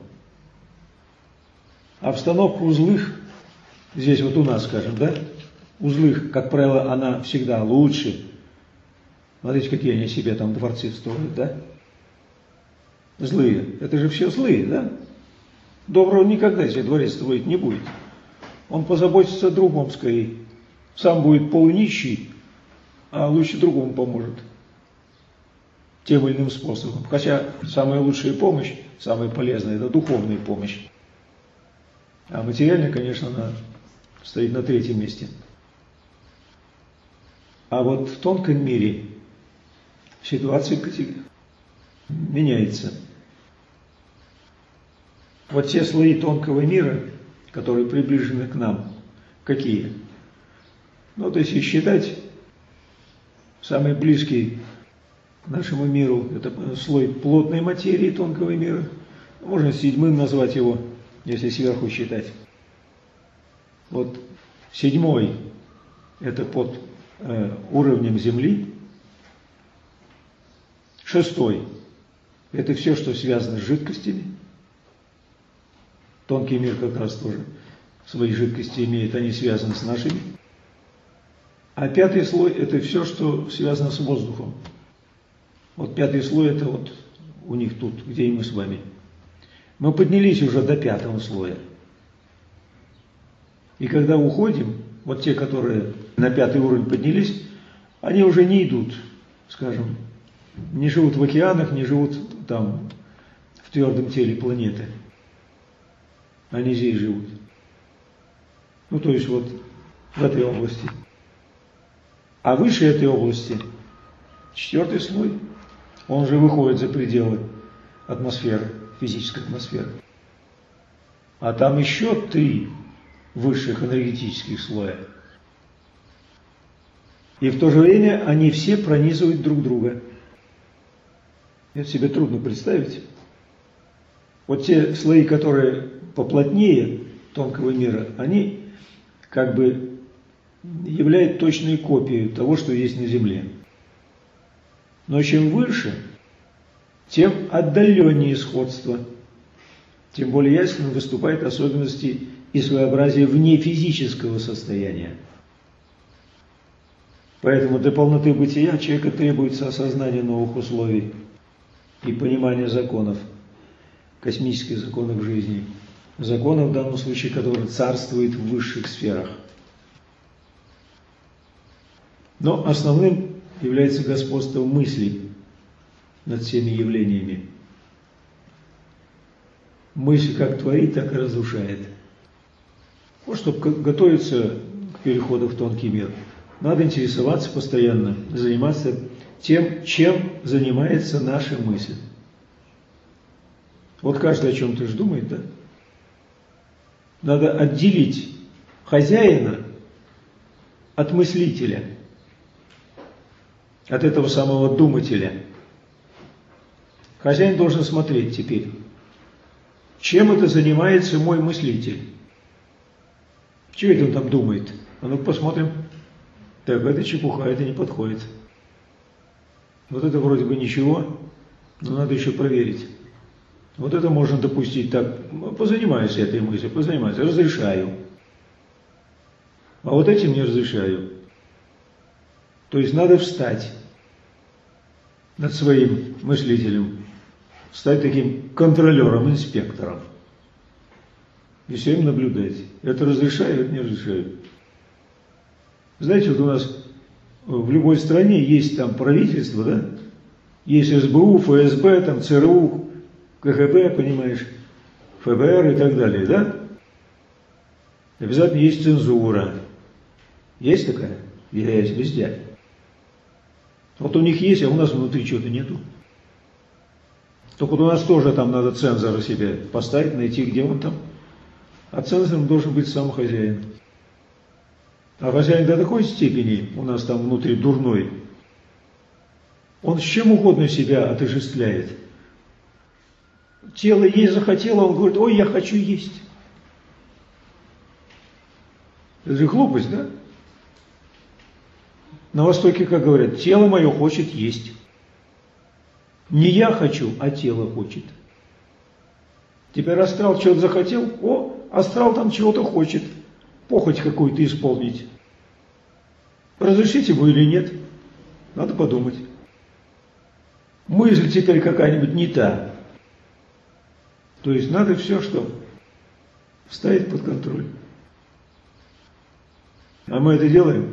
Обстановка у злых, здесь вот у нас, скажем, да, у злых, как правило, она всегда лучше. Смотрите, какие они себе там дворцы строят, да? Злые. Это же все злые, да? Доброго никогда себе дворец строить не будет. Он позаботится о другом скорее. Сам будет полунищий, а лучше другому поможет. Тем или иным способом. Хотя самая лучшая помощь, самая полезная, это духовная помощь. А материальная, конечно, она стоит на третьем месте. А вот в тонком мире ситуация меняется. Вот те слои тонкого мира, которые приближены к нам, какие? Ну, то есть, если считать, самый близкий к нашему миру, это слой плотной материи тонкого мира, можно седьмым назвать его, если сверху считать. Вот седьмой, это под уровнем Земли. Шестой, это все, что связано с жидкостями. Тонкий мир как раз тоже свои жидкости имеет, они связаны с нашими. А пятый слой – это все, что связано с воздухом. Вот пятый слой – это вот у них тут, где и мы с вами. Мы поднялись уже до пятого слоя. И когда уходим, вот те, которые на пятый уровень поднялись, они уже не идут, скажем, не живут в океанах, не живут там в твердом теле планеты. Они здесь живут. Ну, то есть вот в этой области. А выше этой области, четвертый слой, он же выходит за пределы атмосферы, физической атмосферы. А там еще 3 высших энергетических слоя. И в то же время они все пронизывают друг друга. Это себе трудно представить. Вот те слои, которые поплотнее тонкого мира, они как бы являются точной копией того, что есть на Земле. Но чем выше, тем отдаленнее сходство, тем более ясно выступают особенности и своеобразие вне физического состояния. Поэтому для полноты бытия человека требуется осознание новых условий и понимание законов, космических законов жизни, законов в данном случае, которые царствуют в высших сферах. Но основным является господство мыслей над всеми явлениями. мысль как творит, так и разрушает. Вот чтобы готовиться к переходу в тонкий мир, надо интересоваться постоянно, заниматься тем, чем занимается наша мысль. Вот каждый о чем-то же думает, да? Надо отделить хозяина от мыслителя, от этого самого думателя. Хозяин должен смотреть теперь, чем это занимается мой мыслитель. Чего это он там думает? А ну посмотрим. Так, это чепуха, это не подходит. Вот это вроде бы ничего, но надо еще проверить. Вот это можно допустить, так, позанимаюсь этой мыслью, позанимаюсь, разрешаю. А вот этим не разрешаю. То есть надо встать над своим мыслителем, стать таким контролером, инспектором. И все им наблюдать. Это разрешаю, это не разрешаю. Знаете, вот у нас в любой стране есть там правительство, да? Есть СБУ, ФСБ, там ЦРУ, КГБ, понимаешь, ФБР и так далее, да? Обязательно есть цензура. Есть такая? Есть везде. Вот у них есть, а у нас внутри чего-то нету. Только вот у нас тоже там надо цензора себе поставить, найти, где он там. А цензором должен быть сам хозяин. А хозяин до такой степени у нас там внутри дурной, он с чем угодно себя отождествляет. Тело есть захотело, он говорит: ой, я хочу есть. Это же глупость, да? На Востоке, как говорят, тело мое хочет есть. Не я хочу, а тело хочет. Теперь астрал чего-то захотел, астрал там чего-то хочет, похоть какую-то исполнить. Разрешите вы или нет? Надо подумать. Мысль теперь какая-нибудь не та. То есть надо все, что ставить под контроль. А мы это делаем?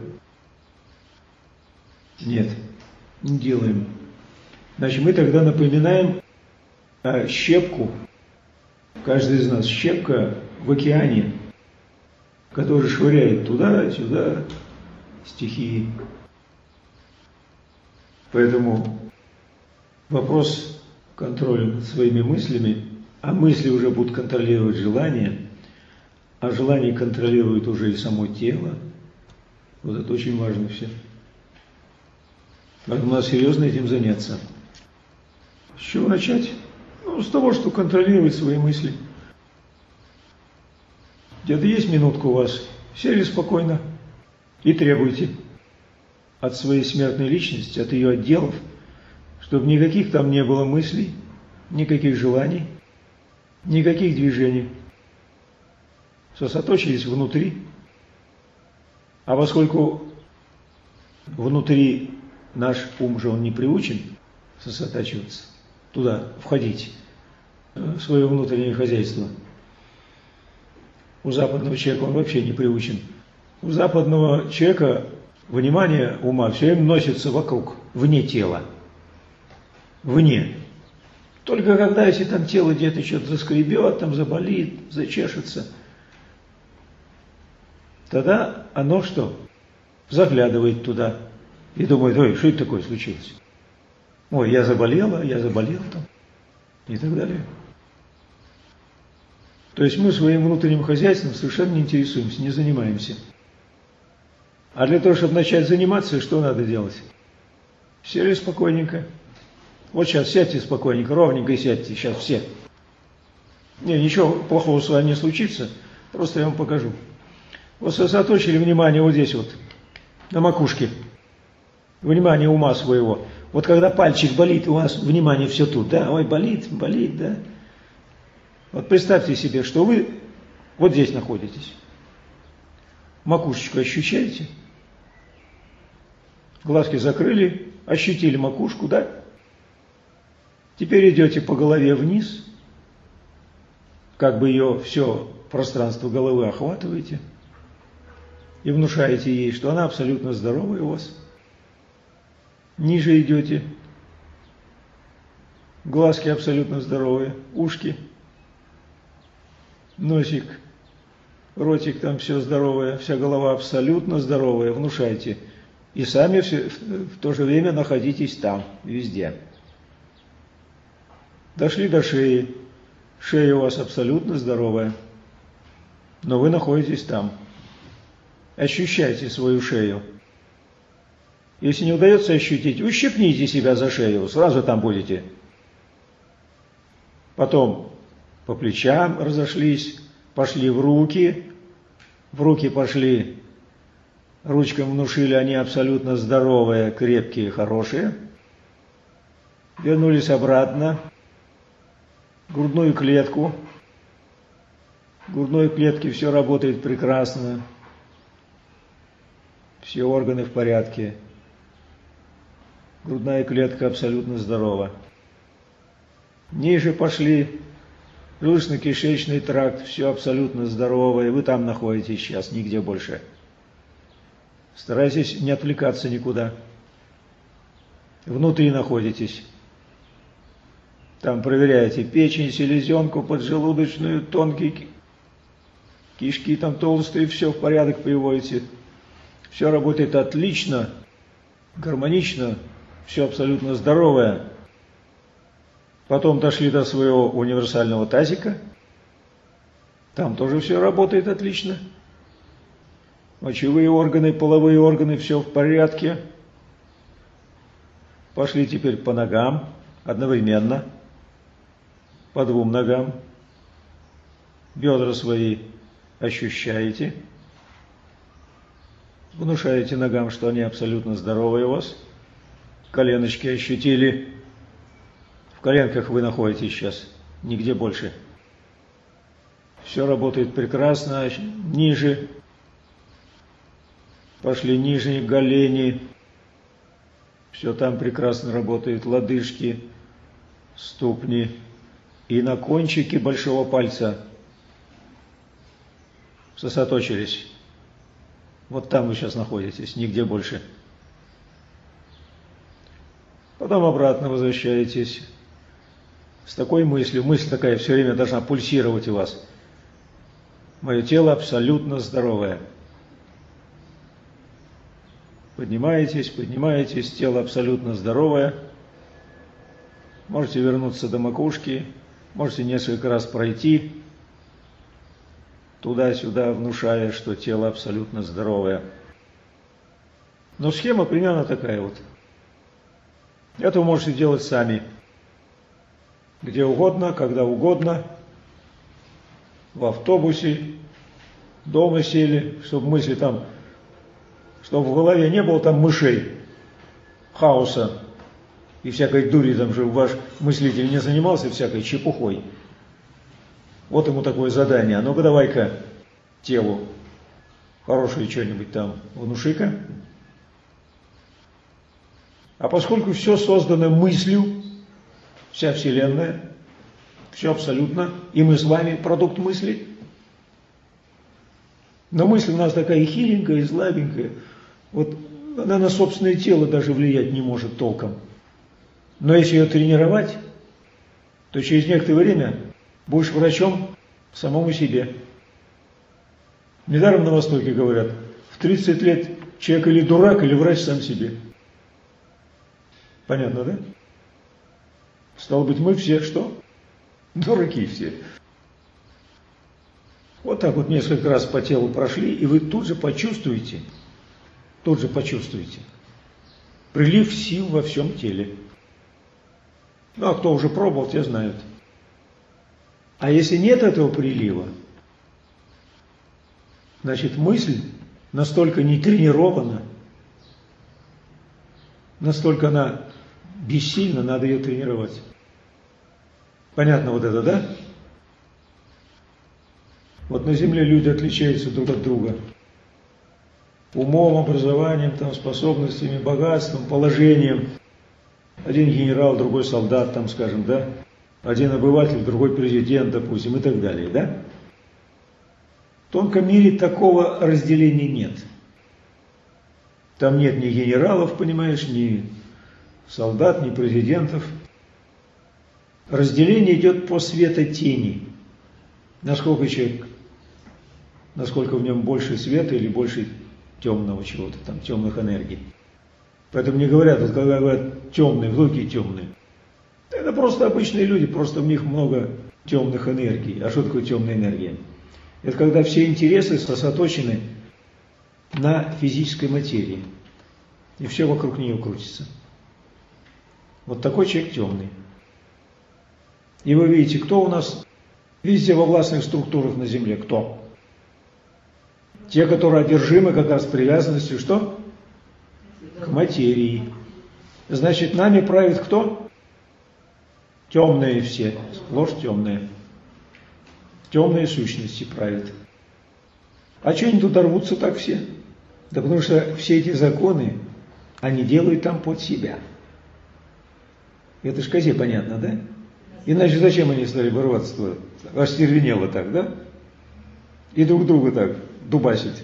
Нет, не делаем. Значит, мы тогда напоминаем щепку, каждый из нас щепка в океане, который швыряет туда-сюда стихии. Поэтому вопрос контроля над своими мыслями, а мысли уже будут контролировать желания, а желание контролирует уже и само тело. Вот это очень важно все. Поэтому надо серьезно этим заняться. С чего начать? С того, что контролировать свои мысли. Где-то есть минутка у вас, сели спокойно и требуйте от своей смертной личности, от ее отделов, чтобы никаких там не было мыслей, никаких желаний, никаких движений. Сосредоточились внутри. А поскольку внутри наш ум же он не приучен сосредотачиваться, туда входить, в свое внутреннее хозяйство. У западного человека он вообще не приучен. У западного человека внимание ума все время носится вокруг, вне тела. Вне. Только когда, если там тело где-то что-то заскребет, там заболит, зачешется, тогда оно что? Заглядывает туда и думает: ой, что это такое случилось? Ой, я заболел там, и так далее. То есть мы своим внутренним хозяйством совершенно не интересуемся, не занимаемся. А для того, чтобы начать заниматься, что надо делать? Сели спокойненько. Вот сейчас сядьте спокойненько, ровненько сядьте, сейчас все. Ничего плохого с вами не случится, просто я вам покажу. Вот сосредоточили внимание вот здесь вот, на макушке. Внимание ума своего. Вот когда пальчик болит, у вас внимание все тут, да? Ой, болит, да? Вот представьте себе, что вы вот здесь находитесь. Макушечку ощущаете? Глазки закрыли, ощутили макушку, да? Теперь идете по голове вниз, как бы ее все пространство головы охватываете и внушаете ей, что она абсолютно здоровая у вас. Ниже идете, глазки абсолютно здоровые, ушки носик, ротик там все здоровое, вся голова абсолютно здоровая, внушайте. И сами в то же время находитесь там, везде. Дошли до шеи. Шея у вас абсолютно здоровая, но вы находитесь там. Ощущайте свою шею. Если не удается ощутить, ущипните себя за шею, сразу там будете. Потом по плечам разошлись, пошли в руки пошли, ручкам внушили, они абсолютно здоровые, крепкие, хорошие. Вернулись обратно, грудную клетку. В грудной клетке все работает прекрасно, все органы в порядке. Грудная клетка абсолютно здорова. Ниже пошли, желудочно-кишечный тракт, все абсолютно здоровое, вы там находитесь сейчас, нигде больше. Старайтесь не отвлекаться никуда. Внутри находитесь. Там проверяете печень, селезенку, поджелудочную, тонкие кишки, там толстые, все в порядок приводите. Все работает отлично, гармонично, все абсолютно здоровое. Потом дошли до своего универсального тазика. Там тоже все работает отлично. Мочевые органы, половые органы, все в порядке. Пошли теперь по ногам одновременно. По двум ногам. Бедра свои ощущаете. Внушаете ногам, что они абсолютно здоровые у вас. Коленочки ощутили. В коленках вы находитесь сейчас, нигде больше. Все работает прекрасно. Ниже. Пошли ниже, голени. Все там прекрасно работает. Лодыжки, ступни. И на кончике большого пальца сосредоточились. Вот там вы сейчас находитесь, нигде больше. Потом обратно возвращаетесь с такой мыслью. Мысль такая все время должна пульсировать у вас. Мое тело абсолютно здоровое. Поднимаетесь, поднимаетесь, тело абсолютно здоровое. Можете вернуться до макушки, можете несколько раз пройти туда-сюда, внушая, что тело абсолютно здоровое. Но схема примерно такая вот. Это вы можете делать сами. Где угодно, когда угодно. В автобусе, дома сели, чтобы мысли там, чтобы в голове не было там мышей, хаоса и всякой дури, там же ваш мыслитель не занимался всякой чепухой. Вот ему такое задание. Ну-ка давай-ка телу хорошее что-нибудь там внуши-ка. А поскольку все создано мыслью, вся Вселенная, все абсолютно, и мы с вами продукт мысли, но мысль у нас такая хиленькая и слабенькая, вот она на собственное тело даже влиять не может толком. Но если ее тренировать, то через некоторое время будешь врачом самому себе. Недаром на Востоке говорят, в 30 лет человек или дурак, или врач сам себе. Понятно, да? Стало быть, мы все что? Дураки все. Вот так вот несколько раз по телу прошли, и вы тут же почувствуете прилив сил во всем теле. Ну, а кто уже пробовал, те знают. А если нет этого прилива, значит, мысль настолько не тренирована, настолько она бессильна, надо ее тренировать. Понятно вот это, да? Вот на Земле люди отличаются друг от друга. Умом, образованием, там, способностями, богатством, положением. Один генерал, другой солдат, там, скажем, да? Один обыватель, другой президент, допустим, и так далее, да? В тонком мире такого разделения нет. Там нет ни генералов, понимаешь, ни солдат, ни президентов. Разделение идет по светотени. насколько человек, насколько в нем больше света или больше темного чего-то, там, темных энергий. Поэтому не говорят, вот когда говорят темные, кто такие темные? Это просто обычные люди, просто в них много темных энергий. А что такое темная энергия? Это когда все интересы сосредоточены на физической материи. И все вокруг нее крутится. Вот такой человек темный. И вы видите, кто у нас везде во властных структурах на Земле? Кто? Те, которые одержимы как раз привязанностью, что? К материи. Значит, нами правит кто? Темные все, сплошь темные. Темные сущности правят. А что они туда рвутся так все? Да потому что все эти законы, они делают там под себя. Это ж козе понятно, да? Иначе зачем они стали вырваться-то? Остервенело так, да? И друг друга так дубасить.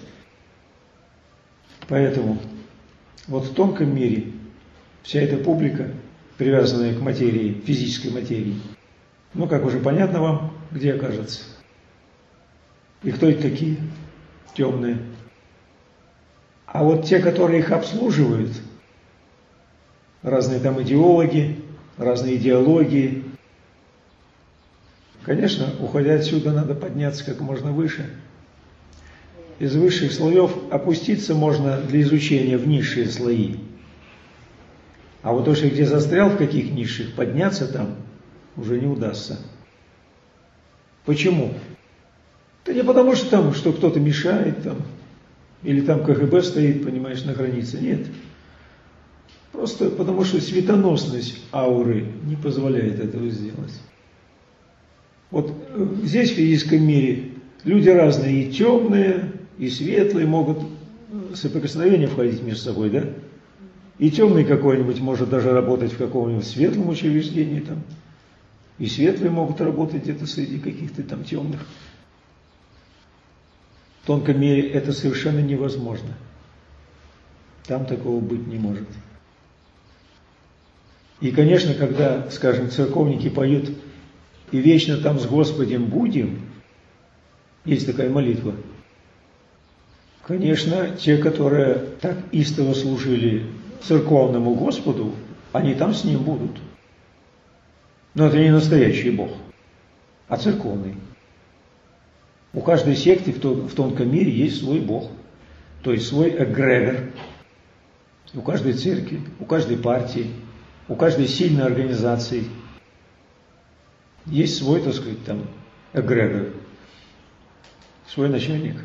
Поэтому вот в тонком мире вся эта публика, привязанная к материи, физической материи, ну, как уже понятно вам, где окажется. И кто это такие? Темные. А вот те, которые их обслуживают, разные там идеологи, разные идеологии, конечно, уходя отсюда, надо подняться как можно выше. Из высших слоев опуститься можно для изучения в низшие слои. А вот то, что где застрял, в каких низших, подняться там уже не удастся. Почему? Да не потому, что там, что кто-то мешает там, или там КГБ стоит, понимаешь, на границе. Нет. Просто потому, что светоносность ауры не позволяет этого сделать. Вот здесь, в физическом мире, люди разные, и темные, и светлые могут в соприкосновение входить между собой, да? И темный какой-нибудь может даже работать в каком-нибудь светлом учреждении там. И светлые могут работать где-то среди каких-то там темных. В тонком мире это совершенно невозможно. Там такого быть не может. И, конечно, когда, скажем, церковники поют «И вечно там с Господем будем», есть такая молитва, конечно, те, которые так истово служили церковному Господу, они там с Ним будут. Но это не настоящий Бог, а церковный. У каждой секты в тонком мире есть свой Бог, то есть свой эгрегор. У каждой церкви, у каждой партии, у каждой сильной организации есть свой, так сказать, там, эгрегор, свой начальник.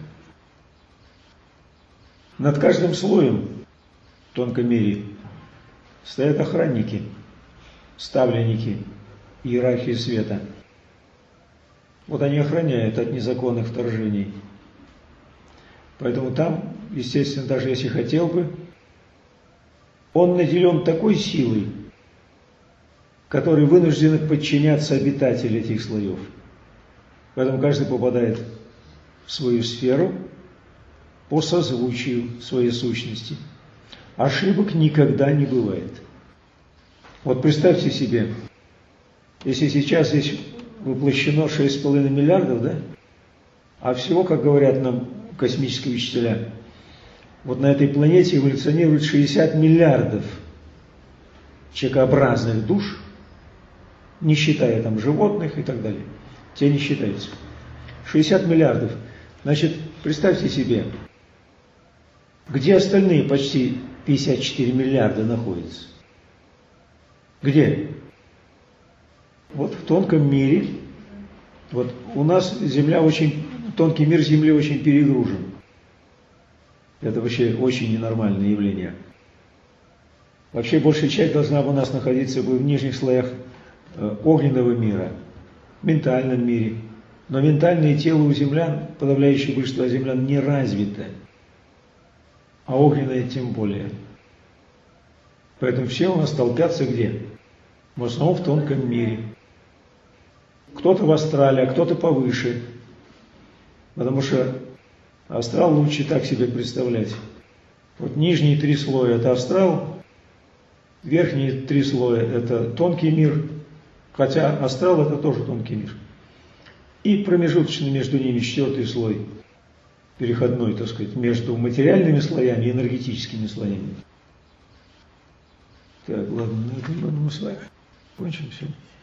Над каждым слоем в тонком мире стоят охранники, ставленники иерархии света. Вот они охраняют от незаконных вторжений. Поэтому там, естественно, даже если хотел бы, он наделен такой силой, которой вынуждены подчиняться обитатели этих слоев. Поэтому каждый попадает в свою сферу по созвучию своей сущности. Ошибок никогда не бывает. Вот представьте себе, если сейчас здесь воплощено 6,5 миллиардов, да? А всего, как говорят нам космические учителя, вот на этой планете эволюционирует 60 миллиардов человекообразных душ, не считая там животных и так далее. Те не считаются. 60 миллиардов. Значит, представьте себе, где остальные почти 54 миллиарда находятся? Где? Вот в тонком мире, вот у нас Земля очень, тонкий мир Земли очень перегружен. Это вообще очень ненормальное явление. Вообще большая часть должна бы у нас находиться в нижних слоях огненного мира, ментальном мире. Но ментальное тело у землян, подавляющее большинство землян, не развито. А огненное тем более. Поэтому все у нас толпятся где? В основном в тонком мире. Кто-то в астрале, а кто-то повыше. Потому что астрал лучше так себе представлять. Вот нижние 3 слоя – это астрал, верхние 3 слоя – это тонкий мир, хотя астрал – это тоже тонкий мир. и промежуточный между ними 4-й слой, переходной, так сказать, между материальными слоями и энергетическими слоями. Так, ладно, на этом мы с вами кончим все.